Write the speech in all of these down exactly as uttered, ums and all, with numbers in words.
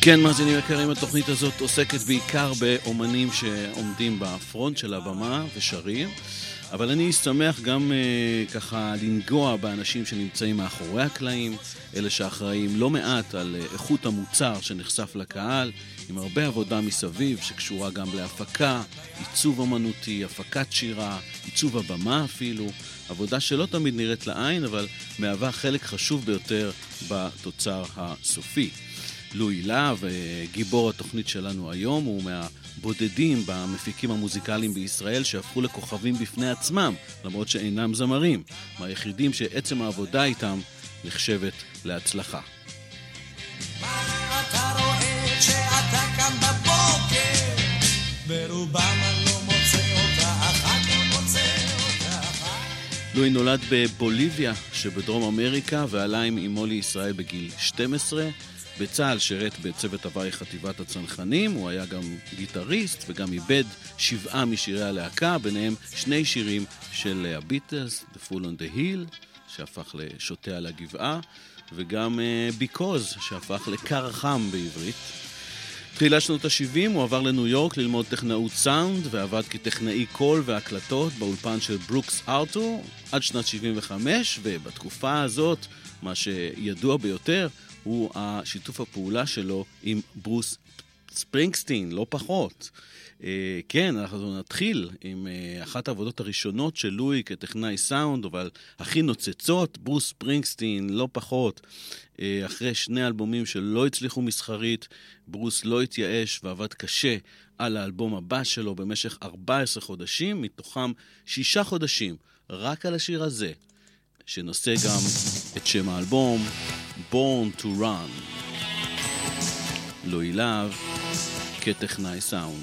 כן, מאזינים יקרים, התוכנית הזאת עוסקת בעיקר באומנים שעומדים בפרונט של הבמה ושרים, אבל אני אשמח גם uh, ככה לנגוע באנשים שנמצאים מאחורי הקלעים, אלה שאחראים לא מעט על uh, איכות המוצר שנחשף לקהל, עם הרבה עבודה מסביב שקשורה גם להפקה, עיצוב אמנותי, הפקת שירה, עיצוב הבמה אפילו, עבודה שלא תמיד נראית לעין, אבל מהווה חלק חשוב ביותר בתוצר הסופי. לואי להב, גיבור התוכנית שלנו היום, הוא מהבודדים במפיקים המוזיקליים בישראל שהפכו לכוכבים בפני עצמם, למרות שאינם זמרים, מהיחידים שעצם העבודה איתם נחשבת להצלחה. מה אתה רואה שאתה קם בבוקר? ברובם אני לא מוצא אותה, אחת לא מוצא אותה. לואי נולד בבוליביה שבדרום אמריקה ועלה עם אמו לישראל בגיל שתים עשרה. בצה"ל שירת בצוות הוואי חטיבת הצנחנים, הוא היה גם גיטריסט וגם איבד שבעה משירי הלהקה, ביניהם שני שירים של הביטלס, The Fool on the Hill, שהפך לשוטה על הגבעה, וגם uh, Because, שהפך לקר חם בעברית. תחילת שנות ה-שבעים הוא עבר לניו יורק ללמוד טכנאות סאונד, ועבד כטכנאי קול והקלטות באולפן של ברוקס ארתור, עד שנת שבעים וחמש, ובתקופה הזאת, מה שידוע ביותר, הוא השיתוף הפעולה שלו עם ברוס ספרינגסטין, לא פחות. אה, כן, אנחנו נתחיל עם אה, אחת העבודות הראשונות של לואי כטכנאי סאונד, אבל הכי נוצצות, ברוס ספרינגסטין, לא פחות. אה, אחרי שני אלבומים שלא הצליחו מסחרית, ברוס לא התייאש ועבד קשה על האלבום הבא שלו במשך ארבעה עשר חודשים, מתוכם שישה חודשים, רק על השיר הזה, שנושא גם את שם האלבום, Born to Run. לואי להב כטכנאי סאונד.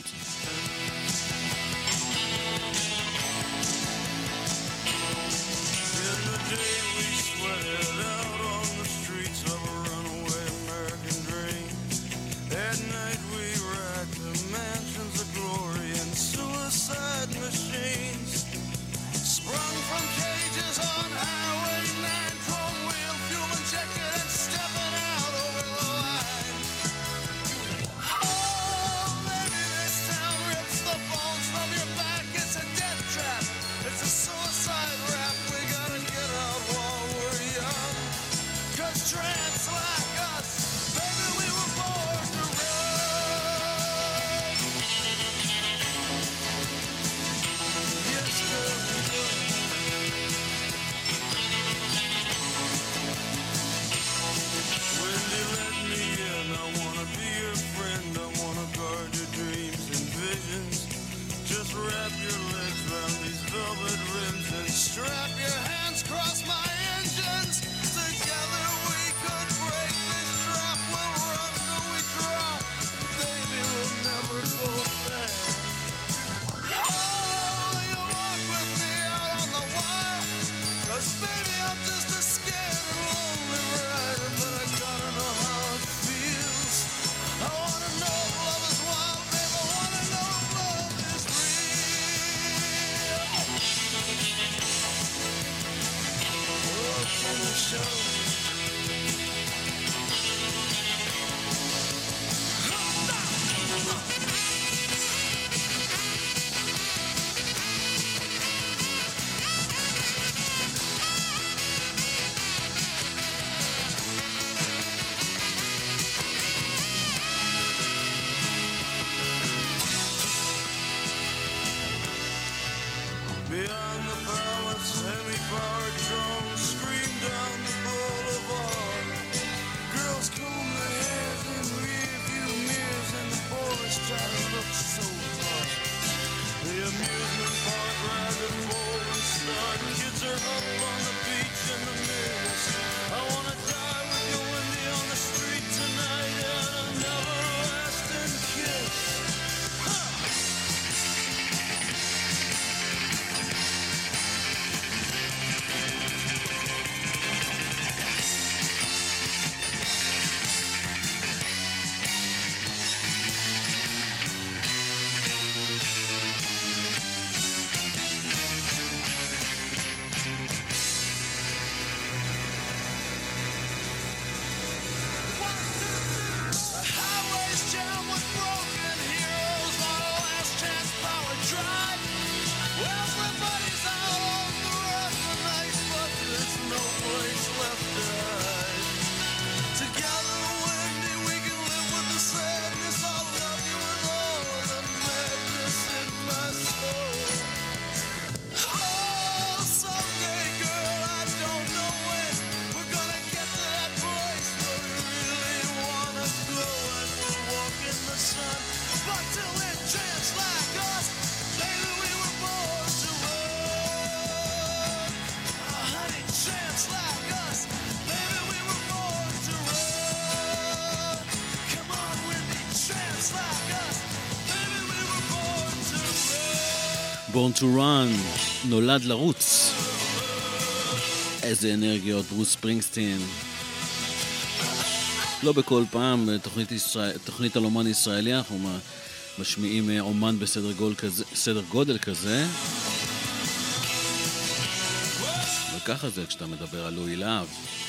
Everybody's out on the run tonight, but there's no place left to hide. Together, Wendy, we can live with the sadness. I'll love you with all the madness in my soul. Oh, someday, girl, I don't know when we're gonna get to that place where we really wanna go, and we'll walk in the sun. But till then, chance like us, baby, we were born to run. Oh, honey, chance like us, baby, we were born to run. Come on, Wendy, chance like us, baby, we were born to run. Born to Run, נולד לרוץ. איזה אנרגיות, ברוס ספרינגסטין. לא בכל פעם, תוכנית, ישראל, תוכנית על אומן ישראלי, אנחנו משמיעים אומן בסדר גודל כזה, סדר גודל כזה. וככה זה כשאתה מדבר על לואי להב.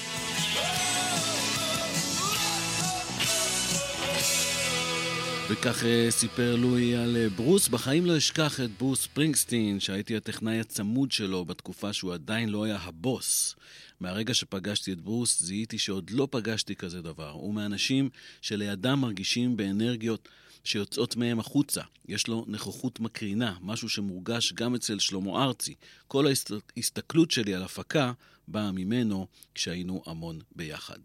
וכך סיפר לואי על ברוס. בחיים לא אשכח את ברוס ספרינגסטין, שהייתי הטכנאי הצמוד שלו בתקופה שהוא עדיין לא היה הבוס. מהרגע שפגשתי את ברוס, זיהיתי שעוד לא פגשתי כזה דבר. הוא מאנשים שלידם מרגישים באנרגיות שיוצאות מהם החוצה. יש לו נכוחות מקרינה, משהו שמורגש גם אצל שלמה ארצי. כל ההסתכלות שלי על הפקה באה ממנו כשהיינו המון ביחד.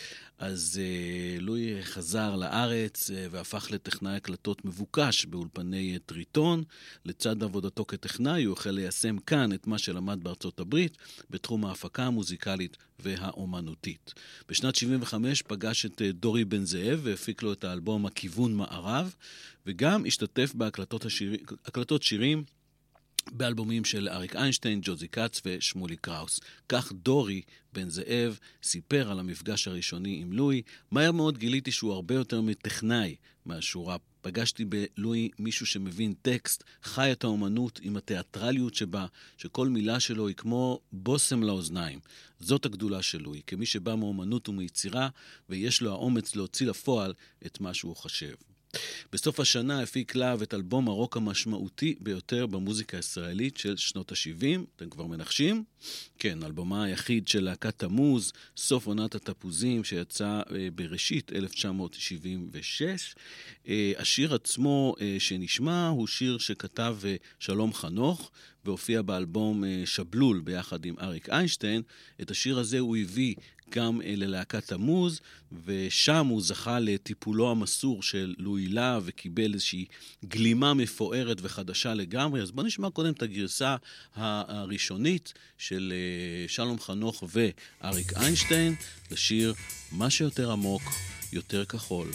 אז uh, לואי חזר לארץ uh, והפך לטכנאי הקלטות מבוקש באולפני טריטון. לצד עבודתו כטכנאי הוא החל ליישם כאן את מה שלמד בארצות הברית בתחום ההפקה המוזיקלית והאומנותית. בשנת שבעים וחמש פגש את uh, דורי בן זאב והפיק לו את האלבום הכיוון מערב, וגם השתתף בהקלטות השיר... הקלטות שירים באלבומים של אריק איינשטיין, ג'וזי קאץ ושמולי קראוס. כך דורי בן זאב סיפר על המפגש הראשוני עם לואי. מהר מאוד גיליתי שהוא הרבה יותר מטכנאי מהשורה. פגשתי בלואי מישהו שמבין טקסט, חי את האומנות עם התיאטרליות שבה, שכל מילה שלו היא כמו בוסם לאוזניים. זאת הגדולה של לואי, כמי שבא מאומנות ומיצירה, ויש לו האומץ להוציא לפועל את מה שהוא חושב. בסוף השנה הפיק להב את אלבום הרוק המשמעותי ביותר במוזיקה הישראלית של שנות ה-שבעים. אתם כבר מנחשים? כן, אלבומה היחיד של להקת תמוז, סוף עונת התפוזים, שיצא בראשית אלף תשע מאות שבעים ושש. השיר עצמו שנשמע הוא שיר שכתב שלום חנוך, והופיע באלבום שבלול ביחד עם אריק איינשטיין. את השיר הזה הוא הביא גם ללהקת תמוז, ושם הוא זכה לטיפולו המסור של לואי להב, וקיבל איזושהי גלימה מפוארת וחדשה לגמרי. אז בוא נשמע קודם את הגרסה הראשונית של שלום חנוך ואריק איינשטיין, לשיר מה שיותר עמוק, יותר כחול.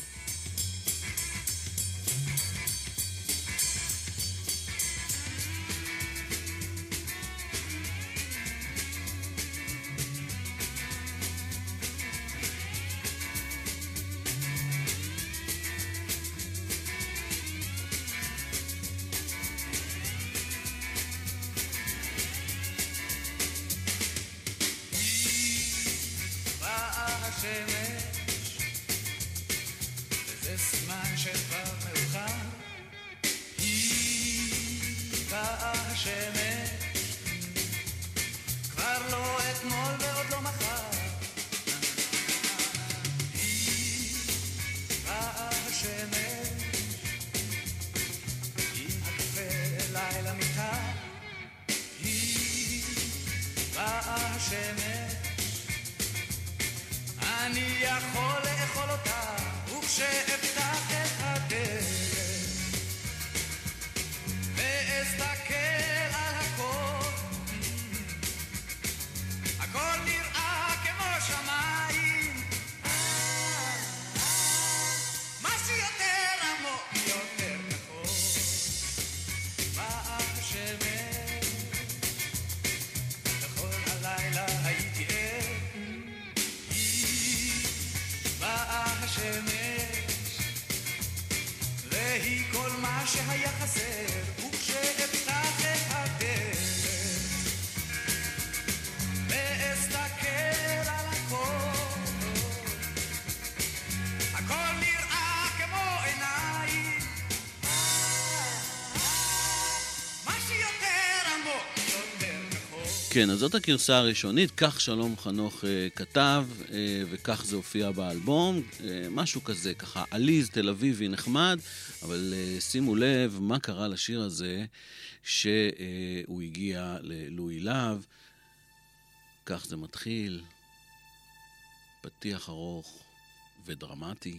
כן, אז זאת הגרסה הראשונית, כך שלום חנוך אה, כתב, אה, וכך זה הופיע באלבום, אה, משהו כזה, ככה עליז, תל אביבי, נחמד, אבל אה, שימו לב מה קרה לשיר הזה, שהוא הגיע ללואי להב, כך זה מתחיל, פתיח ארוך ודרמטי,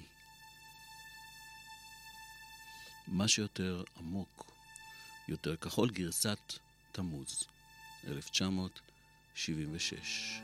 מה שיותר עמוק, יותר כחול, גרסת תמוז. אלף תשע מאות שבעים ושש.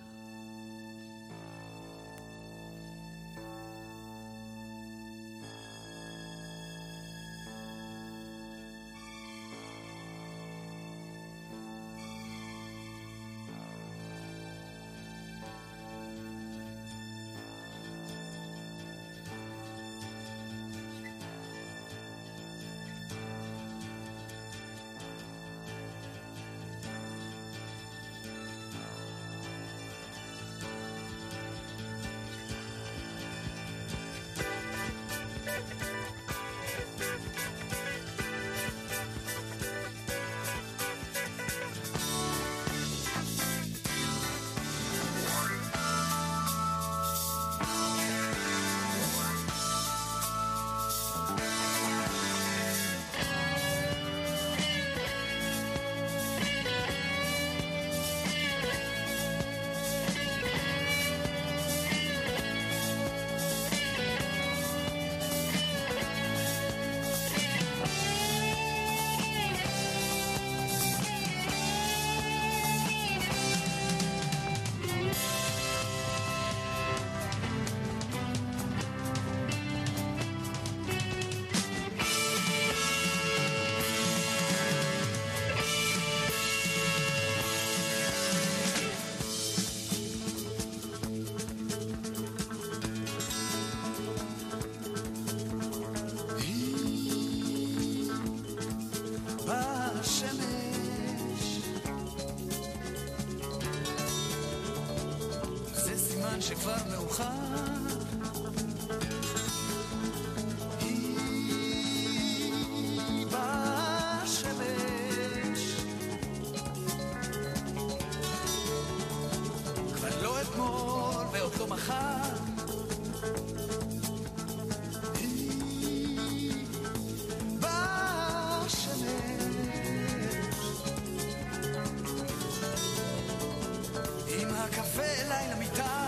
שכבר מאוחר היא בשמש כבר לא אתמול ועוד לא מחר היא בשמש עם הקפה אליי למיטה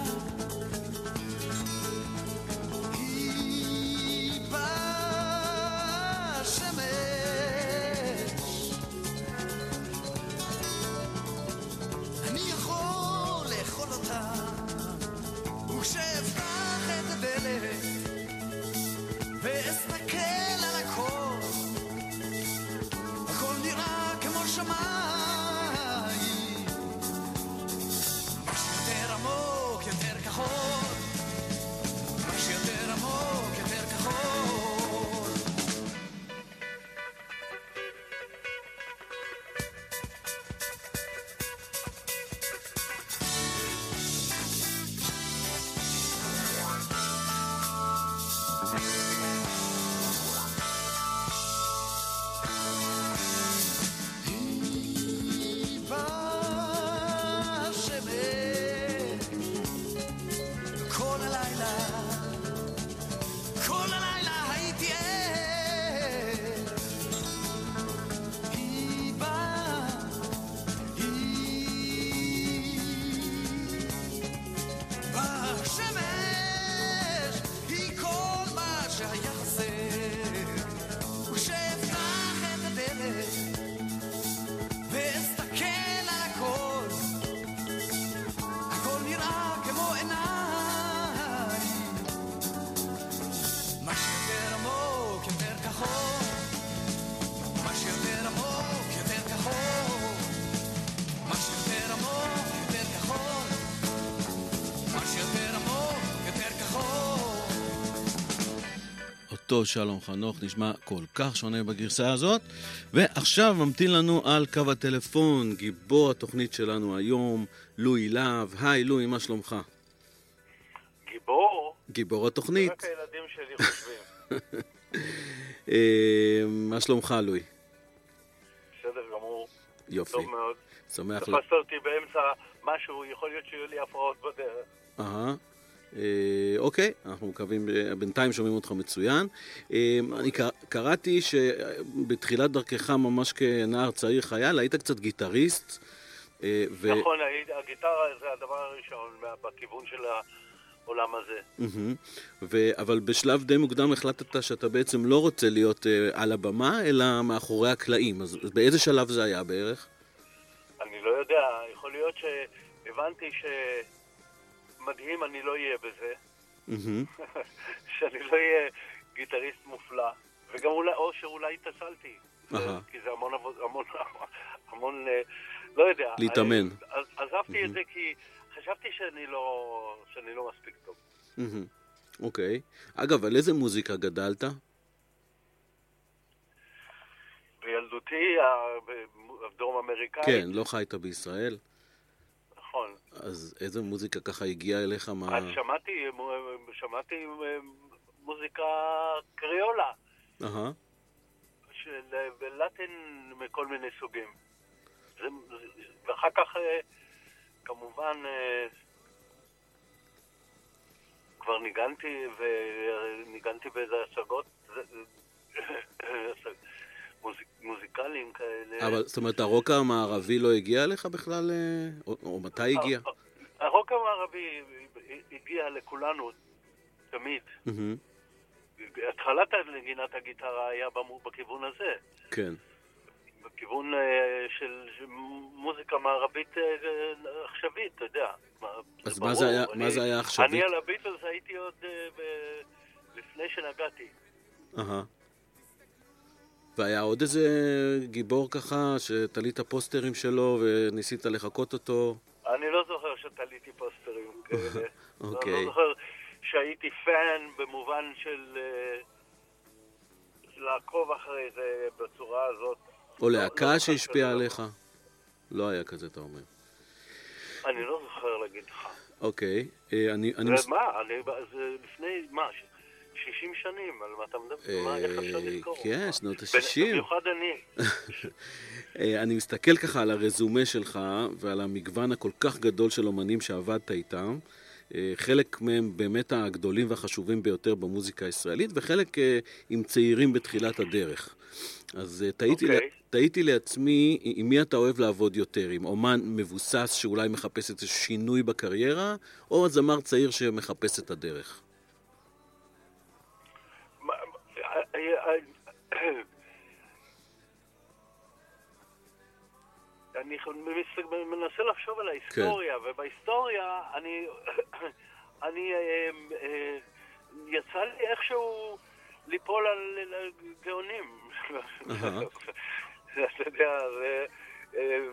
אותו שלום חנוך נשמע כל כך שונה בגרסה הזאת. ועכשיו ממתין לנו על קו הטלפון גיבור התוכנית שלנו היום, לואי להב. היי לואי, מה שלומך? גיבור? גיבור התוכנית. רק הילדים שלי חושבים. מה שלומך לואי? בסדר גמור. יופי. טוב מאוד. שמח תפסת אותי באמצע משהו, יכול להיות שיהיו לי הפרעות בדרך. אהה. אה, אוקיי, אנחנו מקווים, אה, בינתיים שומעים אותך מצוין. אה, אני קר- קראתי שבתחילת דרכך, ממש כנער צעיר חייל, היית קצת גיטריסט. אה, ו... נכון, הגיטרה זה הדבר הראשון בכיוון של העולם הזה. מהמם. ו... אבל בשלב די מוקדם החלטת שאתה בעצם לא רוצה להיות אה, על הבמה, אלא מאחורי הקלעים. אז באיזה שלב זה היה בערך? אני לא יודע, יכול להיות שהבנתי שמדהים אני לא אהיה בזה, מהמם. שאני לא אהיה גיטריסט מופלא, וגם אולי, או שאולי התעצלתי, אהה. כי זה המון, עבוד- המון, המון, אה, לא יודע. להתאמן. אז- עזבתי את זה כי חשבתי שאני לא, שאני לא מספיק טוב. מהמם. אוקיי. אגב, על איזה מוזיקה גדלת? בילדותי, ה- בדרום אמריקאית, כן, לא חיית בישראל. נכון. אז איזה מוזיקה ככה הגיעה אליך? מה... אז שמעתי, שמעתי אה, מוזיקה קריולה, אהה. של לטין מכל מיני סוגים. זה, זה, ואחר כך, אה, כמובן, אה, כבר ניגנתי, וניגנתי באיזה השגות מוזיק, מוזיקליים כאלה. אבל זאת אומרת, הרוק המערבי לא הגיע אליך בכלל? אה, או, או מתי הגיע? הרוק המערבי הגיע לכולנו תמיד. מהמם. התחלת נגינת הגיטרה היה במו- בכיוון הזה. כן. בכיוון אה, של של מוזיקה מערבית אה, עכשווית, אתה יודע. מה- אז ברור. מה זה היה- אני- מה זה היה עכשווית? אני על הביטלס הייתי עוד אה, ב- לפני שנגעתי. אהה. והיה עוד איזה גיבור ככה, שתלית פוסטרים שלו וניסית לחקות אותו? אני לא זוכר שתליתי פוסטרים כאלה. אוקיי. אני לא זוכר שהייתי פן במובן של אה, לעקוב אחרי זה בצורה הזאת. או לא- להקה לא שהשפיעה זוכר עליך? לא היה כזה, אתה אומר. כזה. אני לא זוכר להגיד לך. אוקיי. אה, אני... אני מס- ומה? אני- זה לפני, מה? ש- שישים שנים, על מה אתה מדבר? מה, איך אפשר אה, לזכור? כן, מה? שנות בין- ה-שישים. במיוחד אני. אה, אני מסתכל ככה על הרזומה שלך ועל המגוון הכל כך גדול של אומנים שעבדת איתם. אה, חלק מהם באמת הגדולים והחשובים ביותר במוזיקה הישראלית, וחלק אה, עם צעירים בתחילת הדרך. אז אה, תהיתי, אוקיי. לה- תהיתי לעצמי, עם מי אתה אוהב לעבוד יותר? עם אומן מבוסס שאולי מחפש איזה שינוי בקריירה, או זמר צעיר שמחפש את הדרך? מה- אה, אה, אה, אני מס- מנסה לחשוב על ההיסטוריה, ובהיסטוריה אני, אני, אה, אה, יצא לי איכשהו ליפול על על גאונים. אהה. אתה יודע, זה... אה,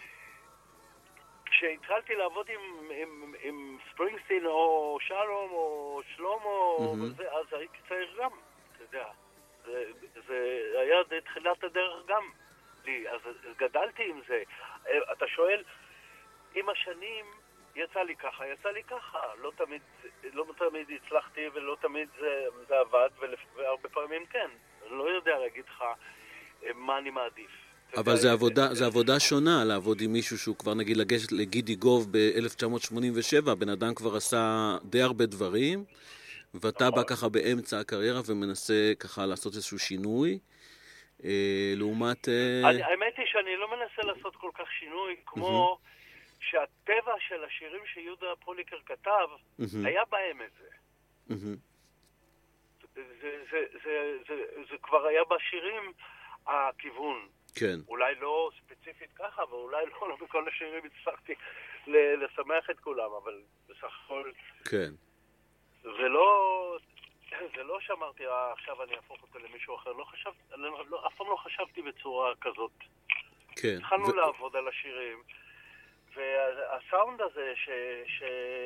כשהתחלתי לעבוד עם, עם, עם ספרינגסטין או שלום או שלמה, מהמם. וזה, אז הייתי צעיר גם, אתה יודע. זה, זה היה די תחילת הדרך גם לי, אז גדלתי עם זה. אה, אתה שואל, עם השנים יצא לי ככה, יצא לי ככה. לא תמיד, לא תמיד הצלחתי ולא תמיד זה, זה עבד, ולפ- והרבה פעמים כן. אני לא יודע להגיד לך אה, מה אני מעדיף. אתה אבל יודע, זה עבודה, זה עבודה שונה לעבוד עם מישהו שהוא כבר נגיד לגשת לגידי גוב ב-אלף תשע מאות שמונים ושבע, בן אדם כבר עשה די הרבה דברים, ואתה בא ככה באמצע הקריירה ומנסה ככה לעשות איזשהו שינוי, אה, לעומת... אה, אני- האמת היא שאני לא מנסה לעשות כל כך שינוי, כמו שהטבע של השירים שיהודה פוליקר כתב, מהמם. היה בהם את זה. מהמם. זה, זה, זה, זה, זה, זה כבר היה בשירים הכיוון. כן, אולי לא ספציפית ככה, ואולי לא, לא בכל השירים הצלחתי ל- לשמח את כולם, אבל בסך הכל כן. זה לא... זה לא שאמרתי, "אה, עכשיו אני אהפוך אותו למישהו אחר. לא חשבתי, לא, לא, אף פעם לא חשבתי בצורה כזאת. כן. התחלנו ו- לעבוד על השירים, והסאונד הזה ש... ש...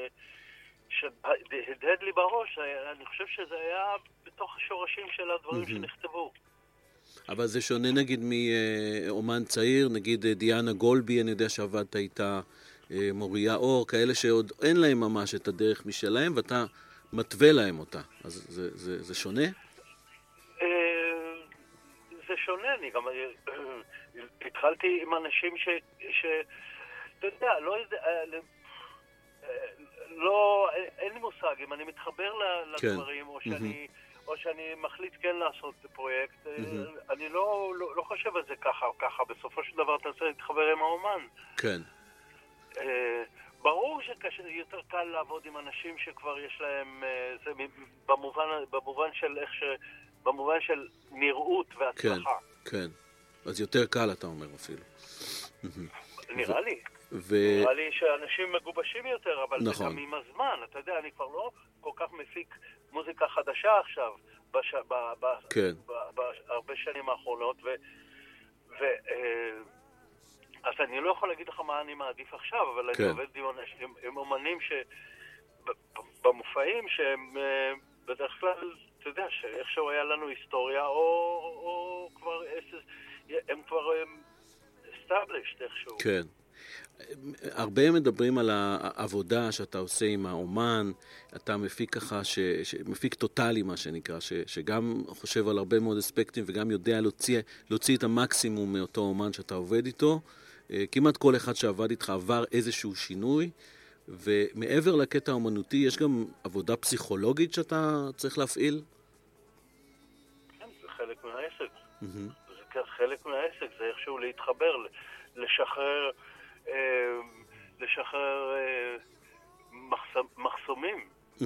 שהדהד לי בראש, אני חושב שזה היה בתוך השורשים של הדברים מהמם. שנכתבו. אבל זה שונה נגיד מאומן צעיר, נגיד אה, דיאנה גולבי, אני יודע שעבדת איתה, אה, מוריה אור, כאלה שעוד אין להם ממש את הדרך משלהם, ואתה מתווה להם אותה. אז זה, זה, זה שונה? אה, זה זה שונה, אני גם התחלתי עם אנשים ש... ש... אתה יודע, לא יודע, לא, אין לי מושג, אם אני מתחבר לדברים, או שאני, או שאני מחליט כן לעשות פרויקט, אני לא, לא, לא חושב על זה ככה או ככה, בסופו של דבר אתה רוצה להתחבר עם האומן. כן. ברור שיותר קל לעבוד עם אנשים שכבר יש להם, זה במובן, במובן של איך ש... במובן של נראות והצלחה. כן, כן. אז יותר קל אתה אומר אפילו. נראה לי. ו... נראה לי שאנשים מגובשים יותר, אבל נכון. זה גם עם הזמן. אתה יודע, אני כבר לא כל כך מפיק מוזיקה חדשה עכשיו, בש... ב... ב... כן. ב... ב... בהרבה שנים האחרונות, ו... ו... אז אני לא יכול להגיד לך מה אני מעדיף עכשיו, אבל כן. אני עובד עם, עם, עם אומנים ש... במופעים שהם בדרך כלל, אתה יודע, שאיכשהו היה לנו היסטוריה, או, או כבר, הם כבר established איכשהו. כן. הרבה מדברים על העבודה שאתה עושה עם האומן, אתה מפיק ככה, ש, ש, מפיק טוטלי מה שנקרא, ש, שגם חושב על הרבה מאוד אספקטים וגם יודע להוציא, להוציא את המקסימום מאותו אומן שאתה עובד איתו. כמעט כל אחד שעבד איתך עבר איזשהו שינוי, ומעבר לקטע האומנותי יש גם עבודה פסיכולוגית שאתה צריך להפעיל? כן, זה חלק מהעסק. Mm-hmm. זה חלק מהעסק, זה איכשהו להתחבר, לשחרר, אה, לשחרר אה, מחסומ, מחסומים, mm-hmm.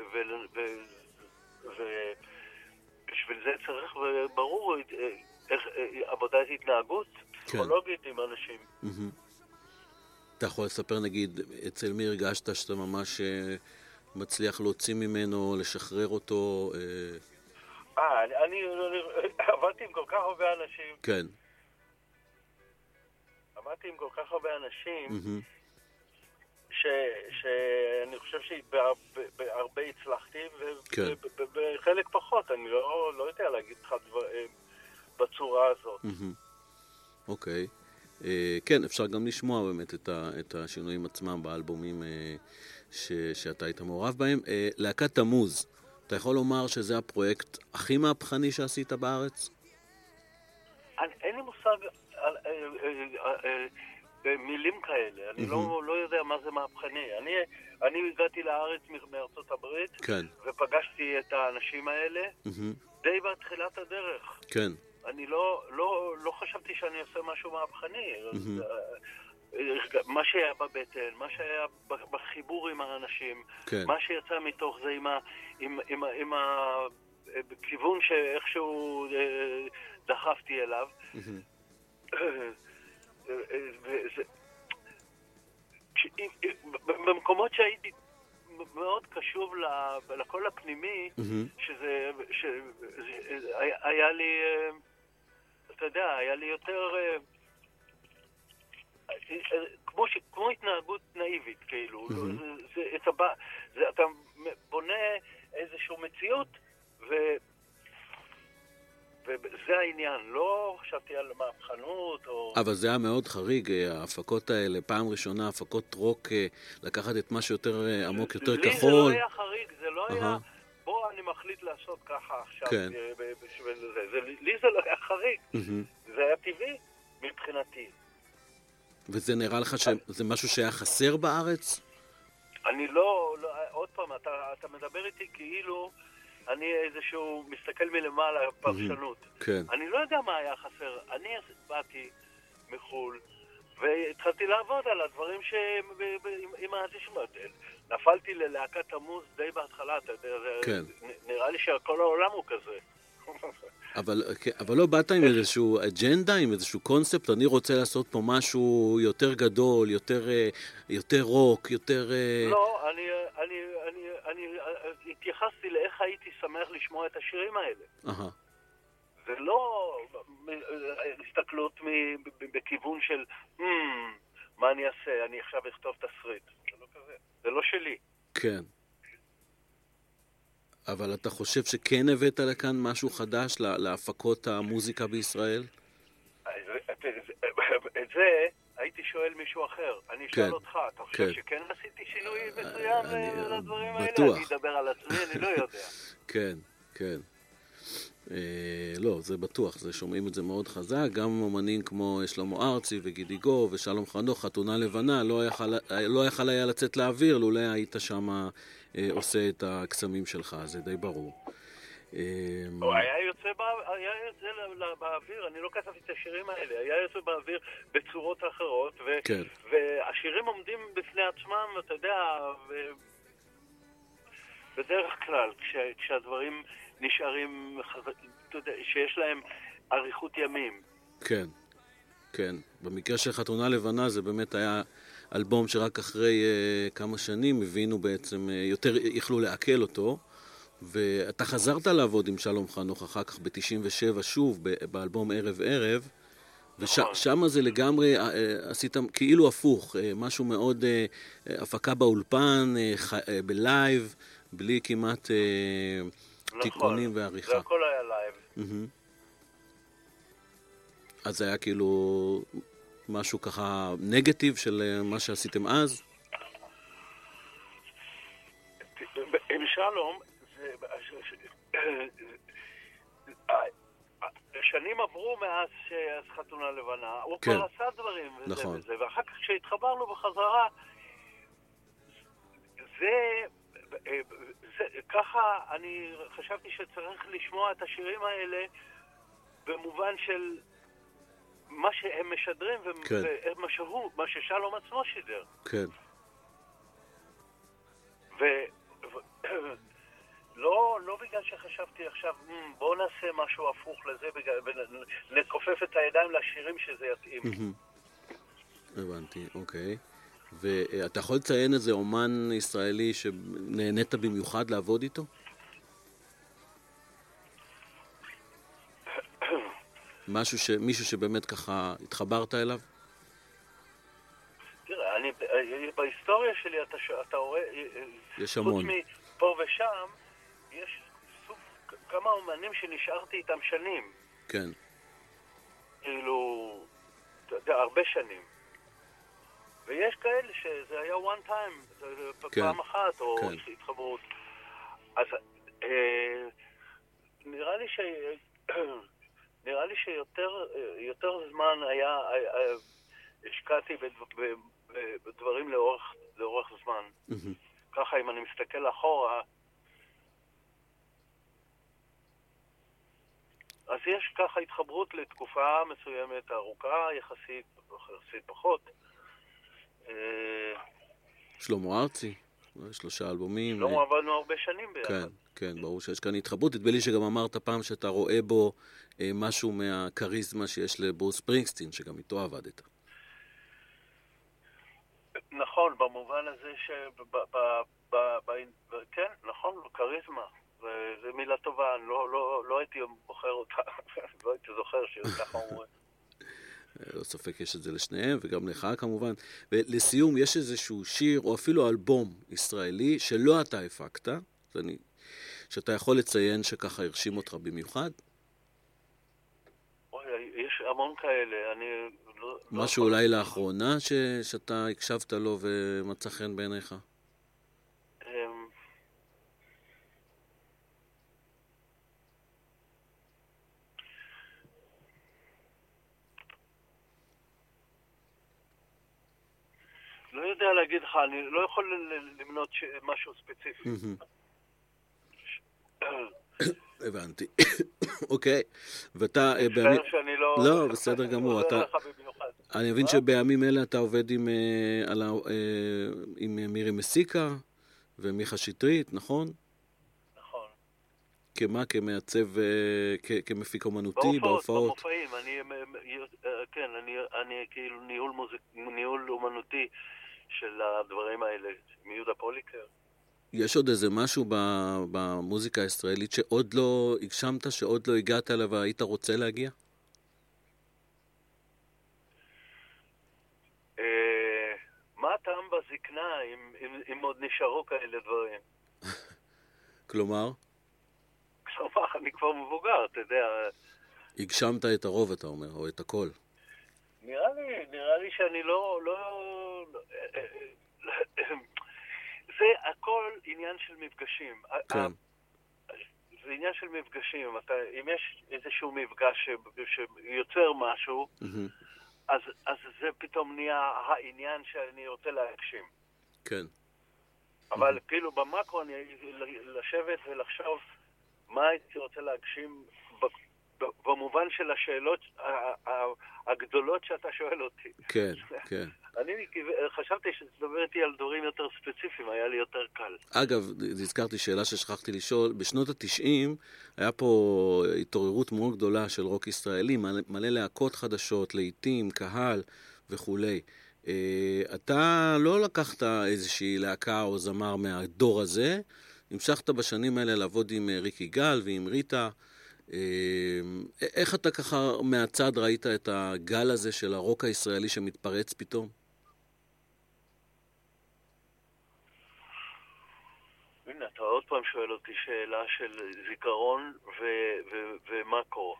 ובשביל זה צריך, ברור, איך, עבודת התנהגות פסיכולוגית כן. עם אנשים. Mm-hmm. אתה יכול לספר, נגיד, אצל מי הרגשת שאתה ממש מצליח להוציא ממנו, לשחרר אותו? אה, אני, אני עבדתי עם כל כך הרבה אנשים. כן. עבדתי עם כל כך הרבה אנשים, ש, שאני חושב שבהרבה הצלחתי, ובחלק פחות, אני לא, לא יודע להגיד לך בצורה הזאת. אוקיי. כן, אפשר גם לשמוע באמת את השינויים עצמם באלבומים שאתה היית מעורב בהם. להקת תמוז, אתה יכול לומר שזה הפרויקט הכי מהפכני שעשית בארץ? אין לי מושג במילים כאלה, אני לא יודע מה זה מהפכני. אני הגעתי לארץ מארצות הברית, ופגשתי את האנשים האלה די בתחילת הדרך. כן. אני לא, לא, לא חשבתי שאני עושה משהו מהפכני. Mm-hmm. מה שהיה בבטן, מה שהיה בחיבור עם האנשים, כן. מה שיצא מתוך זה עם, ה, עם, עם, עם הכיוון שאיכשהו דחפתי אליו. Mm-hmm. וזה, במקומות שהייתי מאוד קשוב לקול הפנימי, mm-hmm. שזה, שזה היה לי, אתה יודע, היה לי יותר, כמו, ש, כמו התנהגות נאיבית, כאילו. Mm-hmm. זה, זה, זה, זה, אתה בונה איזושהי מציאות, ו, וזה העניין. לא חשבתי על מהפכנות או... אבל זה היה מאוד חריג, ההפקות האלה, פעם ראשונה, הפקות רוק, לקחת את משהו יותר עמוק, יותר לי כחול. לי זה לא היה חריג, זה לא uh-huh. היה... בוא, אני מחליט לעשות ככה עכשיו. כן. בשביל זה. זה. לי זה לא היה חריג. Mm-hmm. זה היה טבעי מבחינתי. וזה נראה לך שזה משהו שהיה חסר בארץ? אני לא... לא עוד פעם, אתה, אתה מדבר איתי כאילו... אני איזשהו מסתכל מלמעלה פרשנות. Mm-hmm. כן. אני לא יודע מה היה חסר. אני באתי מחול, והתחלתי לעבוד על הדברים ש... עם התשמע. נפלתי ללהקת תמוז די בהתחלה, אתה יודע, כן. נראה לי שכל העולם הוא כזה. אבל, אבל לא באת עם איזשהו אג'נדה, עם איזשהו קונספט, אני רוצה לעשות פה משהו יותר גדול, יותר, יותר רוק, יותר... לא, אני, אני, אני, אני התייחסתי לאיך הייתי שמח לשמוע את השירים האלה. אהה. זה לא הסתכלות בכיוון של, מה אני אעשה, אני עכשיו אכתוב תסריט. זה לא כזה. זה לא שלי. כן. אבל אתה חושב שכן הבאת לכאן משהו חדש להפקות המוזיקה בישראל? את זה הייתי שואל מישהו אחר. אני אשאל אותך, אתה חושב שכן עשיתי שינוי מסוים לדברים האלה? בטוח. אני אדבר על עצמי, אני לא יודע. כן, כן. אה, לא, זה בטוח, זה שומעים את זה מאוד חזק, גם אומנים כמו שלמה ארצי וגידי גו ושלום חנוך, חתונה לבנה, לא יכל, לא יכל היה לצאת לאוויר, לולא היית שם אה, עושה את הקסמים שלך, זה די ברור. אה, הוא היה יוצא בא- היה יוצא ל- ל- באוויר, אני לא כתבתי את השירים האלה, היה יוצא באוויר בצורות אחרות, ו- כן. והשירים עומדים בפני עצמם, אתה יודע, ו- בדרך כלל, כש- כשהדברים נשארים, חז- אתה יודע, שיש להם אריכות ימים. כן, כן. במקרה של חתונה לבנה זה באמת היה אלבום שרק אחרי uh, כמה שנים הבינו בעצם, uh, יותר יכלו לעכל אותו, ואתה חזרת לעבוד עם שלום חנוך אחר כך ב-תשעים ושבע שוב, ב- באלבום ערב ערב, נכון. ושם זה לגמרי, uh, uh, עשית כאילו הפוך, uh, משהו מאוד, uh, uh, הפקה באולפן, uh, ח- uh, בלייב, בלי כמעט uh, תיקונים נכון, ועריכה. זה הכל היה לייב. מהמם. אז זה היה כאילו משהו ככה נגטיב של אה, מה שעשיתם אז? עם שלום, זה- שנים עברו מאז שאז חתונה לבנה, הוא כן. כבר עשה דברים וזה נכון. וזה, ואחר כך כשהתחברנו בחזרה, זה, זה, ככה אני חשבתי שצריך לשמוע את השירים האלה במובן של מה שהם משדרים כן. ומה שהוא, מה ששלום עצמו שידר. כן. ו... ו- לא, לא בגלל שחשבתי עכשיו, "מ, בואו נעשה משהו הפוך לזה, בגלל- ונכופף את הידיים לשירים שזה יתאים. מהמם. הבנתי, אוקיי. ואתה יכול לציין איזה אומן ישראלי שנהנית במיוחד לעבוד איתו? משהו ש... מישהו שבאמת ככה התחברת אליו? תראה, אני, בהיסטוריה שלי אתה, ש- אתה רואה, יש המון. חוץ מפה ושם, יש סוג, כמה אומנים שנשארתי איתם שנים. כן. כאילו, אתה יודע, הרבה שנים. ויש כאלה שזה היה one time, זה כן. פעם אחת, או כן. התחברות. אז אה, נראה לי ש... נראה לי שיותר יותר זמן היה, היה השקעתי בדב, ב, ב, בדברים לאורך, לאורך זמן. מהמם. ככה אם אני מסתכל אחורה, אז יש ככה התחברות לתקופה מסוימת ארוכה יחסית, יחסית פחות. אה, שלמה ארצי, שלושה אלבומים. לא עבדנו הרבה שנים ביחד. כן, כן, ברור שיש כאן התחברות. נדמה לי שגם אמרת פעם שאתה רואה בו אה, משהו מהקריזמה שיש לברוס ספרינגסטין, שגם איתו עבדת. נכון, במובן הזה ש... ב, ב, ב, ב, ב, כן, נכון, כריזמה. זו מילה טובה, אני לא, לא, לא הייתי בוחר אותה, לא הייתי זוכר שככה אומרים. לא ספק יש את זה לשניהם, וגם לך כמובן. ולסיום, יש איזשהו שיר, או אפילו אלבום ישראלי, שלא אתה הפקת, אני, שאתה יכול לציין שככה הרשים אותך במיוחד? אוי, יש המון כאלה, אני... לא, משהו לא אולי לאחרונה ש, שאתה הקשבת לו ומצא חן בעיניך? אמ, לא יודע להגיד לך, אני לא יכול ל- למנות ש- משהו ספציפי. מהמם. הבנתי. אוקיי. ואתה אה, בימים... מצטער שאני לא... לא, בסדר גמור. עוזר אתה... לך במיוחד. אני מבין מה? שבימים אלה אתה עובד עם, אה, על ה... אה, עם מירי מסיקה ומיכה שטרית, נכון? נכון. כמה? כמעצב, אה, כ- כמפיק אומנותי, בהופעות, בהופעות? במופעים, אני, אה, כן, אני, אני כאילו ניהול מוזיק, ניהול אומנותי של הדברים האלה, מיהודה פוליקר. יש עוד איזה משהו ב- במוזיקה הישראלית שעוד לא הגשמת, שעוד לא הגעת אליו והיית רוצה להגיע? אה, מה הטעם בזקנה אם, אם, אם עוד נשארו כאלה דברים? כלומר, כלומר, אני כבר מבוגר, אתה יודע. הגשמת את הרוב, אתה אומר, או את הכל. נראה לי, נראה לי שאני לא, לא... זה הכל עניין של מפגשים. כן. זה עניין של מפגשים. אתה, אם יש איזשהו מפגש ש, שיוצר משהו, Mm-hmm. אז, אז זה פתאום נהיה העניין שאני רוצה להגשים. כן. אבל כאילו במקרו אני לשבת ולחשוב מה הייתי רוצה להגשים במובן של השאלות הגדולות שאתה שואל אותי. כן, כן. אני חשבתי שתדבר איתי על דברים יותר ספציפיים, היה לי יותר קל. אגב, הזכרתי שאלה ששכחתי לשאול, בשנות ה-תשעים היה פה התעוררות מאוד גדולה של רוק ישראלי, מלא להקות חדשות, לעיתים, קהל וכולי. אתה לא לקחת איזושהי להקה או זמר מהדור הזה, המשכת בשנים האלה לעבוד עם ריקי גל ועם ריטה. איך אתה ככה מהצד ראית את הגל הזה של הרוק הישראלי שמתפרץ פתאום? הנה, אתה עוד פעם שואל אותי שאלה של זיכרון ו- ו- ומקרו.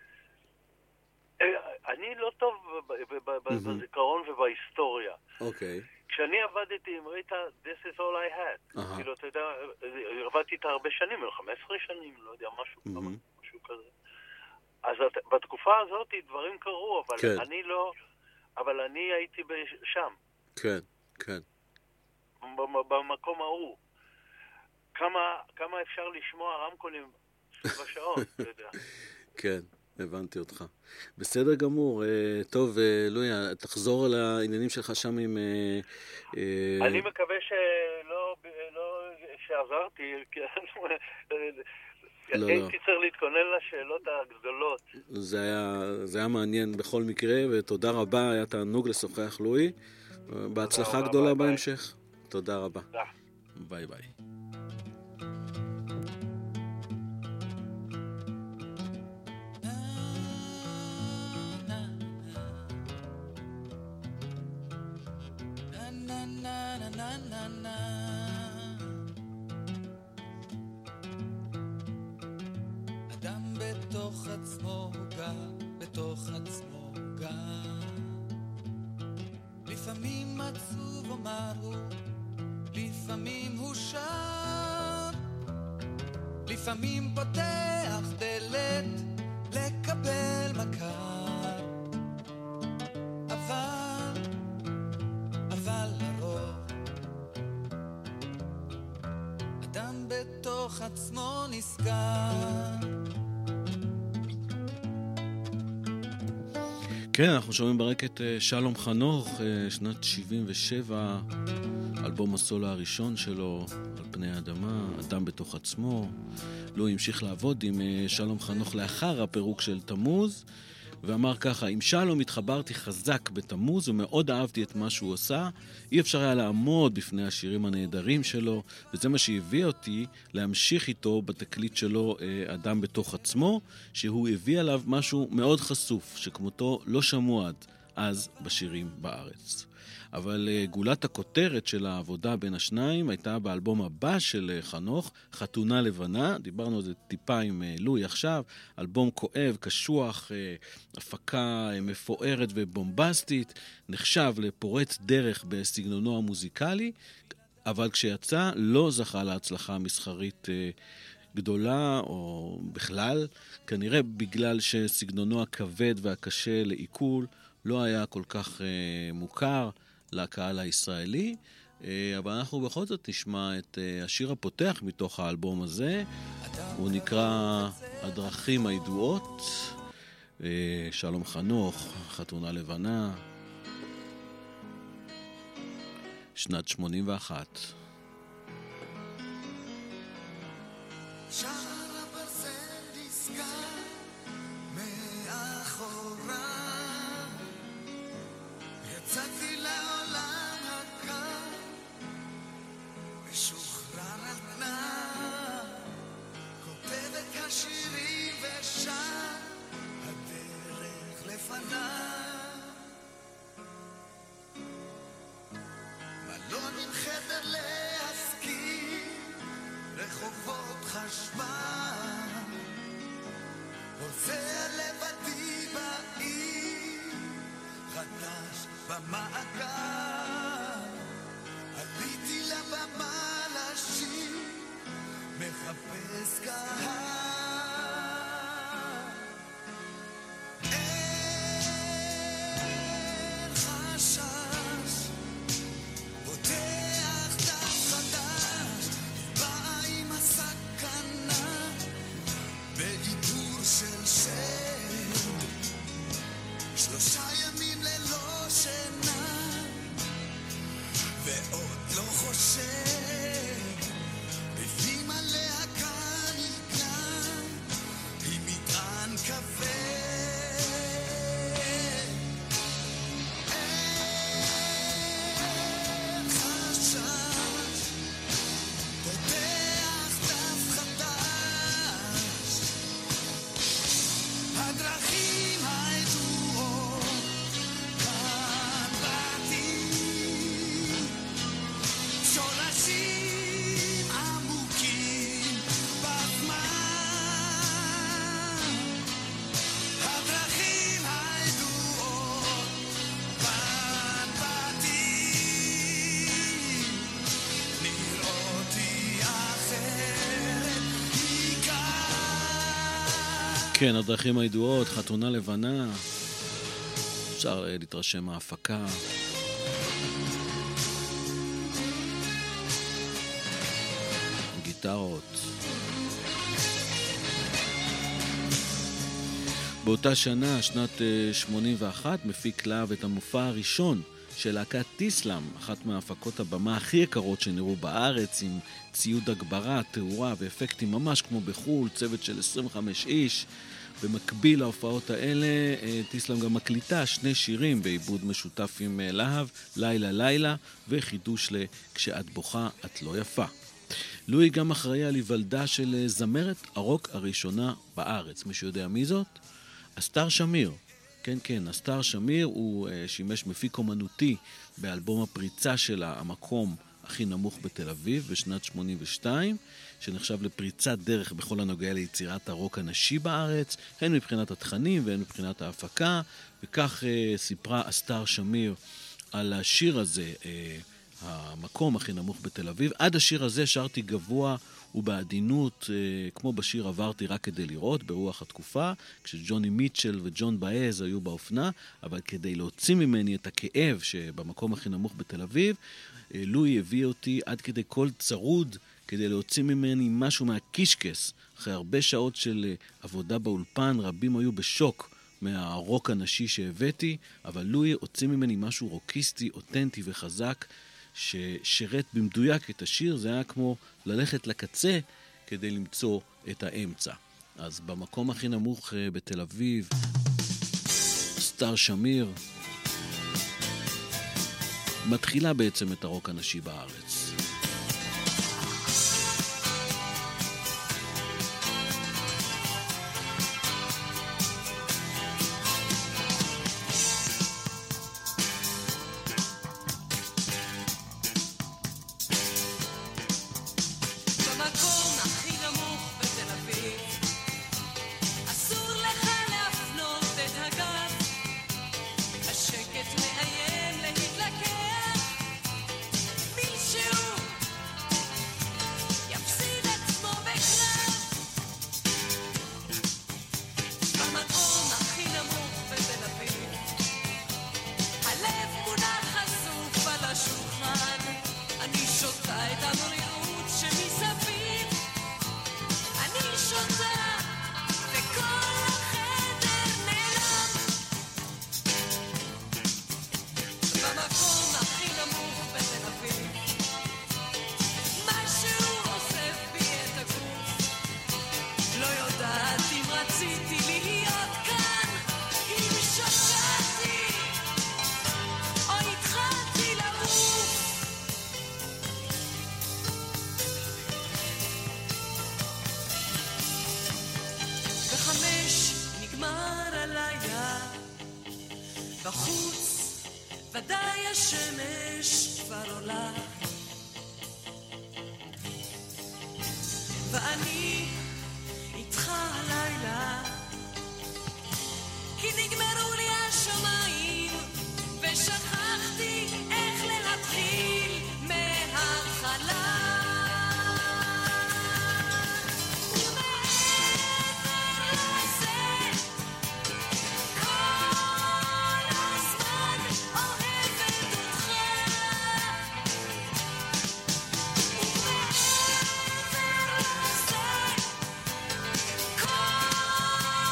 אני לא טוב בזיכרון ובהיסטוריה. אוקיי. כשאני עבדתי עם ריטה, this is all I had. כאילו, אתה יודע, עבדתי איתה הרבה שנים, חמש עשרה שנים, לא יודע, משהו כמה. כזה. אז בתקופה הזאת דברים קרו, אבל כן. אני לא, אבל אני הייתי שם. כן, כן. במקום ההוא. כמה, כמה אפשר לשמוע רמקולים סביב השעון, אתה יודע. כן, הבנתי אותך. בסדר גמור. טוב, לואי, תחזור על העניינים שלך שם עם... אני מקווה שלא, לא, שעזרתי, כי... לא, הייתי צריך להתכונן לשאלות הגדולות. זה היה, זה היה מעניין בכל מקרה, ותודה רבה, היה תענוג לשוחח לואי. בהצלחה גדולה בהמשך. תודה רבה. ביי ביי. בתוך עצמו גר, בתוך עצמו גר. לפעמים עצוב ומרו, לפעמים הוא שר, לפעמים פותח דלת לקבל מכר. אבל, אבל לרוב, אדם בתוך עצמו נסגר. כן, אנחנו שומעים ברקע את שלום חנוך, שנת שבעים ושבע, אלבום הסולו הראשון שלו, על פני האדמה, אדם בתוך עצמו. לא המשיך לעבוד עם שלום חנוך לאחר הפירוק של תמוז, ואמר ככה, עם שלום התחברתי חזק בתמוז, ומאוד אהבתי את מה שהוא עושה, אי אפשר היה לעמוד בפני השירים הנהדרים שלו, וזה מה שהביא אותי להמשיך איתו בתקליט שלו, אדם בתוך עצמו, שהוא הביא עליו משהו מאוד חשוף, שכמותו לא שמעו עד אז בשירים בארץ. אבל גולת הכותרת של העבודה בין השניים הייתה באלבום הבא של חנוך, חתונה לבנה. דיברנו על זה טיפה עם לואי עכשיו. אלבום כואב, קשוח, הפקה מפוארת ובומבסטית, נחשב לפורץ דרך בסגנונו המוזיקלי, אבל כשיצא לא זכה להצלחה מסחרית גדולה או בכלל, כנראה בגלל שסגנונו הכבד והקשה לעיכול לא היה כל כך מוכר לקהל הישראלי, אבל אנחנו בכל זאת נשמע את השיר הפותח מתוך האלבום הזה. הוא נקרא הדרכים הידועות, שלום חנוך, חתונה לבנה, שנת שמונים ואחת. יצאתי לעולם הקר, משוחרר על תנאי, כותב את השירים ושר, הדרך לפניי. מלון עם חדר להשכיר, רחובות חשמל, עושה לבדי בעיר, חדש במעגל, עליתי לבמה לשיר, מחפש קהל. לא חושב, בפי מלא הקריקה, היא מטען כבד. אין חשש, פותח דף חדש, הדרכים הידועות, כאן באתי, שורשים עמוקים בזמן, הדרכים הידועות, כאן באתי, נראותי אחרת מכאן. כן, הדרכים הידועות, חתונה לבנה. אפשר אה, להתרשם מההפקה. גיטרות. באותה שנה, שנת אה, שמונים ואחת, מפיק להב את המופע הראשון של להקת טיסלאם, אחת מההפקות הבמה הכי יקרות שנראו בארץ, עם ציוד הגברה, תאורה ואפקטים ממש כמו בחול, צוות של עשרים וחמישה איש. במקביל להופעות האלה, אה, טיסלאם גם מקליטה שני שירים בעיבוד משותף עם אה, להב, לילה לילה, וחידוש ל"כשאת בוכה את לא יפה". לואי גם אחראי על היוולדה של אה, זמרת הרוק הראשונה בארץ. מי שיודע מי זאת? אסתר שמיר. כן, כן, אסתר שמיר הוא uh, שימש מפיק אומנותי באלבום הפריצה שלה, המקום הכי נמוך בתל אביב, בשנת שמונים ושתיים, שנחשב לפריצת דרך בכל הנוגע ליצירת הרוק הנשי בארץ, הן מבחינת התכנים והן מבחינת ההפקה, וכך uh, סיפרה אסתר שמיר על השיר הזה, uh, המקום הכי נמוך בתל אביב. עד השיר הזה שרתי גבוה ובעדינות, כמו בשיר עברתי רק כדי לראות, ברוח התקופה, כשג'וני מיטשל וג'ון באז היו באופנה, אבל כדי להוציא ממני את הכאב שבמקום הכי נמוך בתל אביב, לואי הביא אותי עד כדי קול צרוד, כדי להוציא ממני משהו מהקישקס. אחרי הרבה שעות של עבודה באולפן, רבים היו בשוק מהרוק הנשי שהבאתי, אבל לואי הוציא ממני משהו רוקיסטי, אותנטי וחזק, ששירת במדויק את השיר. זה היה כמו ללכת לקצה כדי למצוא את האמצע. אז במקום הכי נמוך בתל אביב, אסתר שמיר מתחילה בעצם את הרוק הנשי בארץ.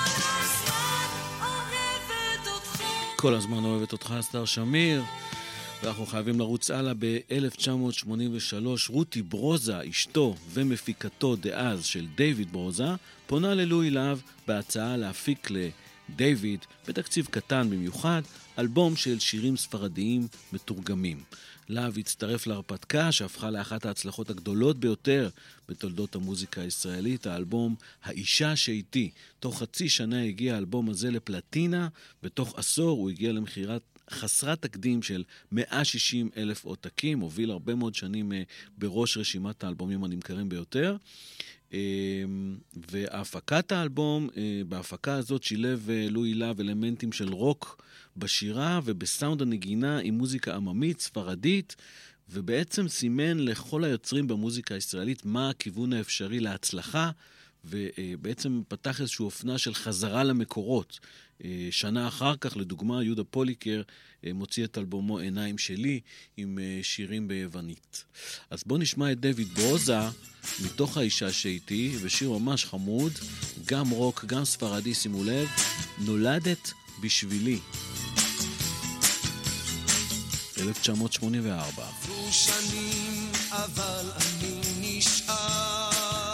כל הזמן אוהבת אותך, אסתר שמיר. ואנחנו חייבים לרוץ הלאה. ב-אלף תשע מאות שמונים ושלוש רותי ברוזה, אשתו ומפיקתו דאז של דיוויד ברוזה, פונה ללואי להב בהצעה להפיק לדיוויד בתקציב קטן במיוחד אלבום של שירים ספרדיים מתורגמים. להב הצטרף להרפתקה שהפכה לאחת ההצלחות הגדולות ביותר בתולדות המוזיקה הישראלית, האלבום האישה שאיתי. תוך חצי שנה הגיע האלבום הזה לפלטינה, בתוך עשור הוא הגיע למחירת חסרת תקדים של מאה ושישים אלף עותקים, הוביל הרבה מאוד שנים בראש רשימת האלבומים הנמכרים ביותר. והפקת האלבום, בהפקה הזאת שילב לואי להב אלמנטים של רוק בשירה ובסאונד הנגינה עם מוזיקה עממית, ספרדית, ובעצם סימן לכל היוצרים במוזיקה הישראלית מה הכיוון האפשרי להצלחה, ובעצם פתח איזושהי אופנה של חזרה למקורות. שנה אחר כך, לדוגמה, יהודה פוליקר מוציא את אלבומו עיניים שלי עם שירים ביוונית. אז בוא נשמע את דיוויד ברוזה מתוך האישה שאיתי, ושיר ממש חמוד, גם רוק, גם ספרדי, שימו לב, נולדת בשבילי. אלף תשע מאות שמונים וארבע. שנים אבל אני נשאר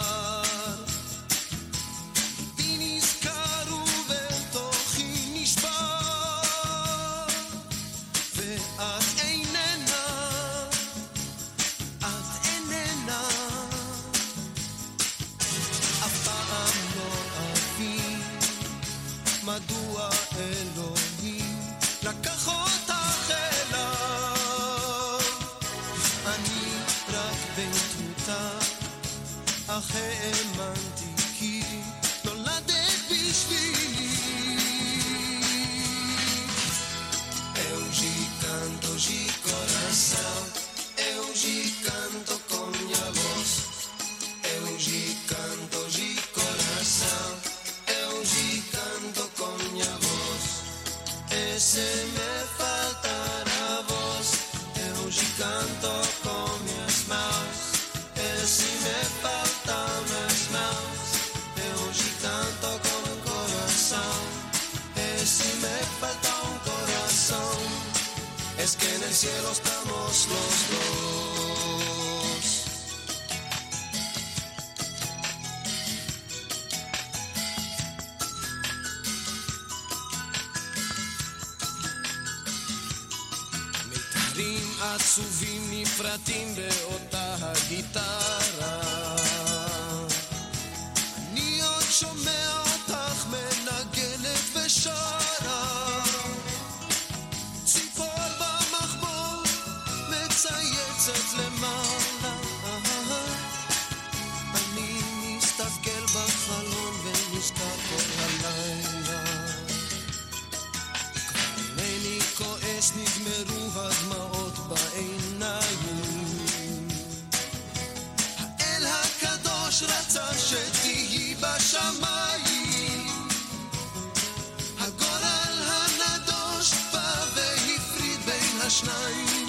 בי נזכר ובתוכי נשבר ואת איננה את איננה אף פעם לא אבין מדוע אלוהים לקח אותך אליו אני רק בן תמותה אך האמנתי כי נולדת בשבילי Eu canto de coração Eu canto com minha voz Eu canto de coração Eu canto com minha voz Esse me faltará voz Eu canto com minhas mãos Esse me falta minhas mãos Eu canto com o coração Esse me falta un corazón Es que en el cielo estamos los dos מתארים עצובים נפרטים באותה הגיטרה אני עוד שומע אותך מנגנת ושרה ציפור במחבור מצייצת למעלה אני מסתכל בחלון ונזכר כל הלילה כבר אינני כועס נגמרו הדמעות בעיניים האל הקדוש רצה שתהי בשמיים הגורל הנדוש בא והפריד בין השניים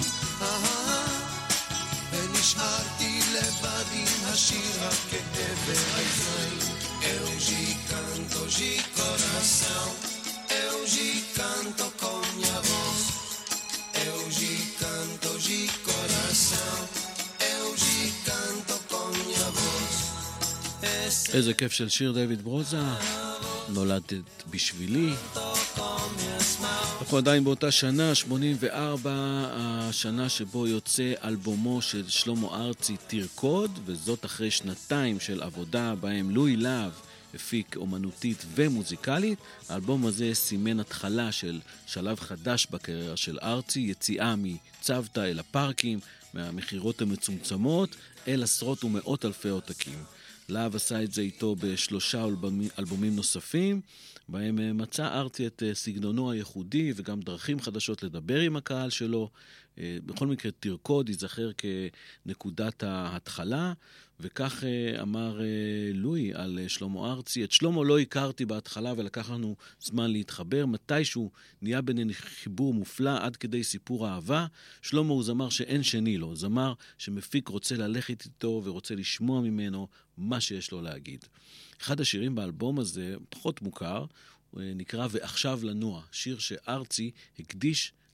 ונשארתי לבד עם השיר הכאב והעיניים Eu canto de coração Eu canto com minha voz Eu canto de coração Eu canto com minha voz איזה כיף של שיר דיוויד ברוזה, נולדת בשבילי. אנחנו עדיין באותה שנה, שמונים וארבע, השנה שבו יוצא אלבומו של שלמה ארצי תרקוד, וזאת אחרי שנתיים של עבודה בהם לואי להב הפיק אומנותית ומוזיקלית. האלבום הזה סימן התחלה של שלב חדש בקריירה של ארצי, יציאה מצוותא אל הפארקים, מהמחירות המצומצמות אל עשרות ומאות אלפי עותקים. להב עשה את זה איתו בשלושה אלבומים, אלבומים נוספים, בהם מצא ארצי את סגנונו הייחודי וגם דרכים חדשות לדבר עם הקהל שלו. בכל מקרה תרקוד ייזכר כנקודת ההתחלה, וכך אמר לואי על שלמה ארצי: את שלמה לא הכרתי בהתחלה ולקח לנו זמן להתחבר, מתישהו נהיה בינינו חיבור מופלא עד כדי סיפור אהבה. שלמה הוא זמר שאין שני לו, זמר שמפיק רוצה ללכת איתו ורוצה לשמוע ממנו מה שיש לו להגיד. אחד השירים באלבום הזה, פחות מוכר, נקרא ועכשיו לנוע, שיר שארצי הקדיש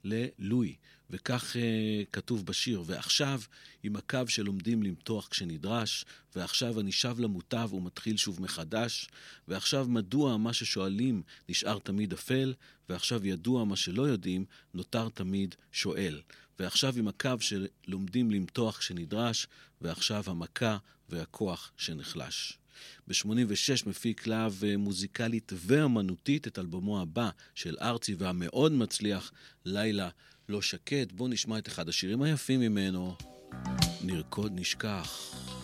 ללואי, וכך uh, כתוב בשיר, ועכשיו עם הקו שלומדים למתוח כשנדרש, ועכשיו אני שב למוטב ומתחיל שוב מחדש, ועכשיו מדוע מה ששואלים נשאר תמיד אפל, ועכשיו ידוע מה שלא יודעים נותר תמיד שואל. ועכשיו עם הקו שלומדים למתוח כשנדרש, ועכשיו המכה והכוח שנחלש. ב-שמונים ושש מפיק להב מוזיקלית ואמנותית את אלבומו הבא של ארצי והמאוד מצליח, לילה לא שקט. בוא נשמע את אחד השירים היפים ממנו, נרקוד נשכח.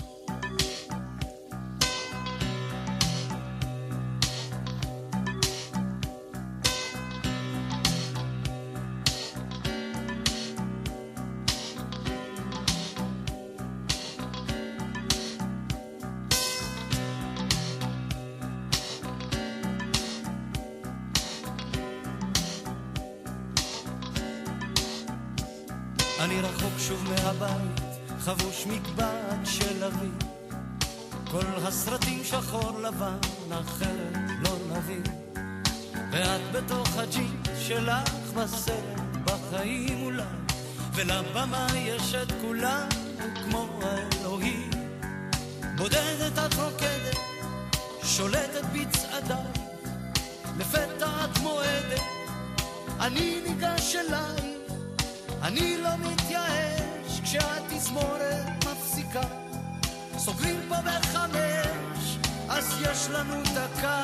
אני רחוק שוב מהבית, חבוש מקבט של אבי, כל הסרטים שחור לבן, אחרת לא נבין, ואת בתוך הג'ינס שלך בסרט, בחיים אולי, ולבמה יש את כולם כמו האלוהים. בודדת את רוקדת, שולטת בצעדיי, לפתע את מועדת, אני ניגש אלייך, אני לא מתייאש כשהתזמורת מפסיקה, סוגרים פה בחמש, אז יש לנו דקה.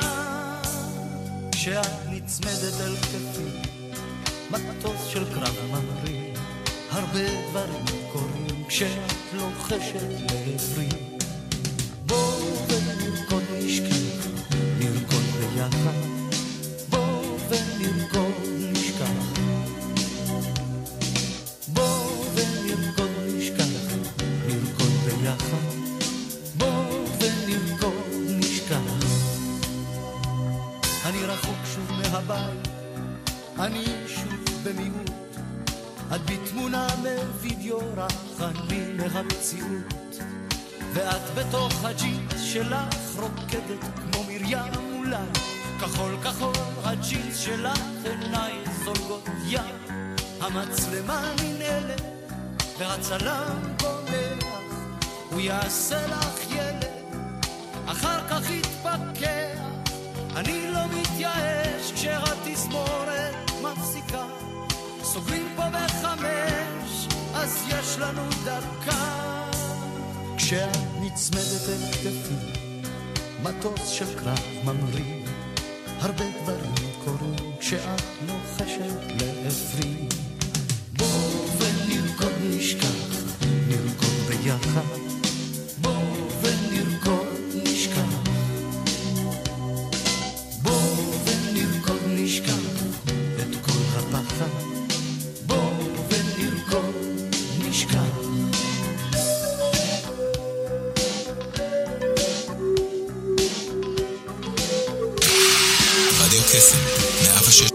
כשאת נצמדת אל כתפי, מטוס של קרב ממריא, הרבה דברים קורים כשאת לוחשת לעברי. בואו ונרקוד נשכח, נרקוד ביחד, בואו ונרקוד נשכח, בואו ונרקוד נשכח, נרקוד ביחד, בואו ונרקוד נשכח. אני רחוק שוב מהבית, אני שוב במיעוט, את בתמונה מווידאו רך, אני מהמציאות, ואת בתוך הג'ינס שלך רוקדת כמו מרים אולי, כחול כחול הג'ינס שלך, עיניי זולגות ים, המצלמה ננעלת והצלם בולח, הוא יעשה לך ילד, אחר כך יתפקח. אני לא מתייאש כשהתזמורת מפסיקה, סוגרים פה בחמש, אז יש לנו דקה. כשאת נצמדת אל כתפי, מטוס של קרב ממריא, הרבה דברים קורים כשאת לוחשת לעברי. בואו ונרקוד נשכח, נרקוד ביחד, בואו ונרקוד נשכח, בואו ונרקוד נשכח את כל הפחד, בואו ונרקוד נשכח. רדיו קסם, מאה ושש.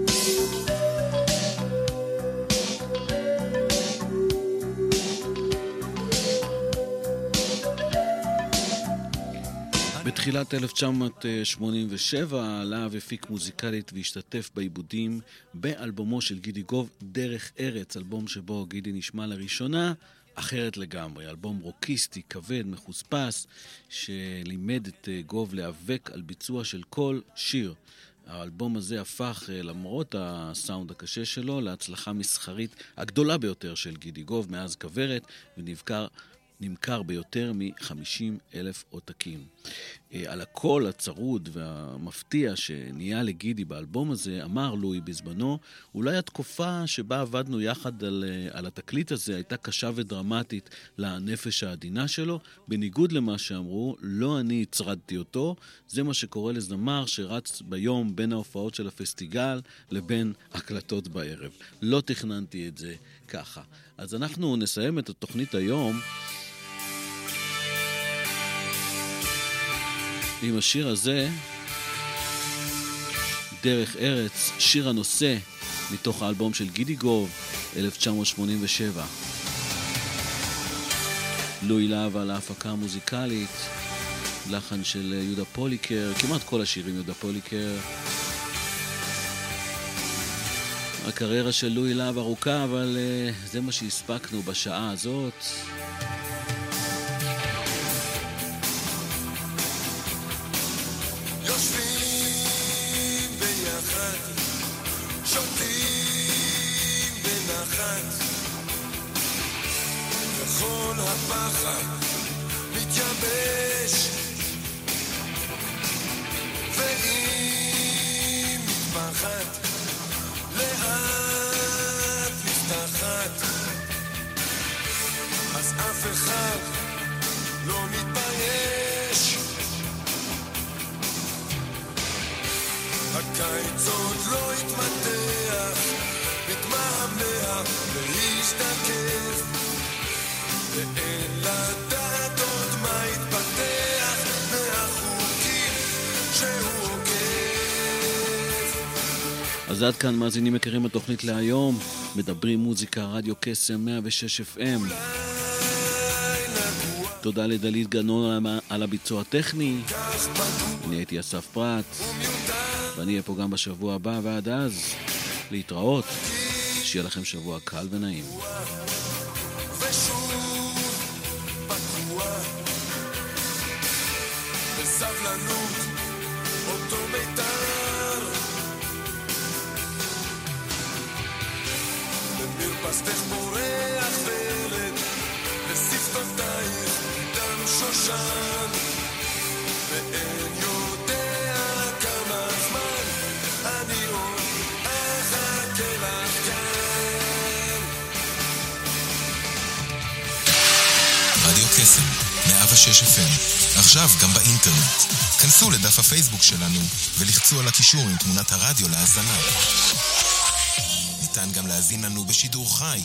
בתחילת אלף תשע מאות שמונים ושבע להב הפיק מוזיקלית והשתתף בעיבודים באלבומו של גידי גוב, דרך ארץ, אלבום שבו גידי נשמע לראשונה אחרת לגמרי, אלבום רוקיסטי, כבד, מחוספס, שלימד את גוב להיאבק על ביצוע של כל שיר. האלבום הזה הפך, למרות הסאונד הקשה שלו, להצלחה מסחרית הגדולה ביותר של גידי גוב מאז כברת, ונבקר נמכר ביותר מ-חמישים אלף עותקים. על הקול הצרוד והמפתיע שנהיה לגידי באלבום הזה, אמר לואי בזמנו, אולי התקופה שבה עבדנו יחד על, על התקליט הזה הייתה קשה ודרמטית לנפש העדינה שלו, בניגוד למה שאמרו, לא אני הצרדתי אותו, זה מה שקורה לזמר שרץ ביום בין ההופעות של הפסטיגל לבין הקלטות בערב. לא תכננתי את זה ככה. אז אנחנו נסיים את התוכנית היום עם השיר הזה, דרך ארץ, שיר הנושא מתוך האלבום של גידי גוב, אלף תשע מאות שמונים ושבע. לואי להב על ההפקה המוזיקלית, לחן של יהודה פוליקר, כמעט כל השירים יהודה פוליקר. הקריירה של לואי להב ארוכה, אבל uh, זה מה שהספקנו בשעה הזאת. יושבים ביחד, שותים בנחת, וכל הפחד מתייבש, ואם מתפחת לאט נפתחת, אז אף אחד לא מתבייש. הקיץ עוד לא התמתח, מתמהמה והשתקף, ואין לדעת עוד מה יתפתח מהחוקים שהוא עוקף. אז עד כאן מאזינים יקרים התוכנית להיום, מדברים מוזיקה, רדיו קסם מאה ושש אף אם. תודה לדלית גנון על הביצוע הטכני. אני הייתי אסף פרט, ואני אהיה פה גם בשבוע הבא, ועד אז להתראות, שיהיה לכם שבוע קל ונעים. ושוב פתוח בסבלנות אותו מיתר, במרפסתך בורח ורד, בשפתותייך דם שושן, ואין יודע כמה זמן אני עוד אחכה לך כאן. רדיו קסם, מאה ושש אף אם, עכשיו גם באינטרנט. כנסו לדף הפייסבוק שלנו ולחצו על הקישור עם תמונת הרדיו להאזנה. ניתן גם להזין לנו בשידור חי